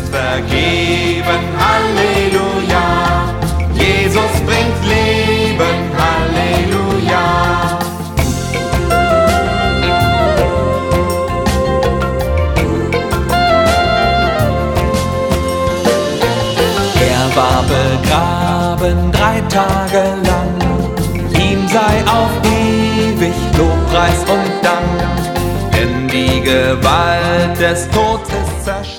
vergeben, Halleluja. Jesus bringt Leben, Halleluja. Er war begraben 3 Tage lang, ihm sei auf ewig Lobpreis und Dank, denn die Gewalt des Todes ist zerstört.